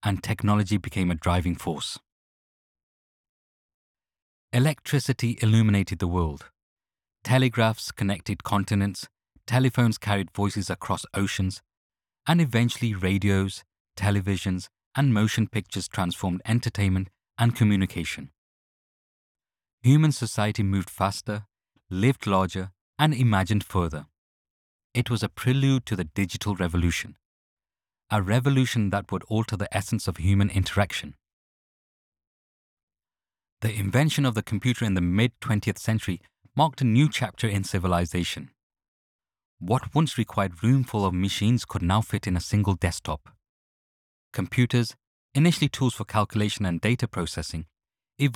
and technology became a driving force. Electricity illuminated the world. Telegraphs connected continents, telephones carried voices across oceans, and eventually radios, televisions, and motion pictures transformed entertainment and communication. Human society moved faster, lived larger, and imagined further. It was a prelude to the digital revolution, a revolution that would alter the essence of human interaction. The invention of the computer in the mid-20th century marked a new chapter in civilization. What once required room full of machines could now fit in a single desktop. Computers, initially tools for calculation and data processing,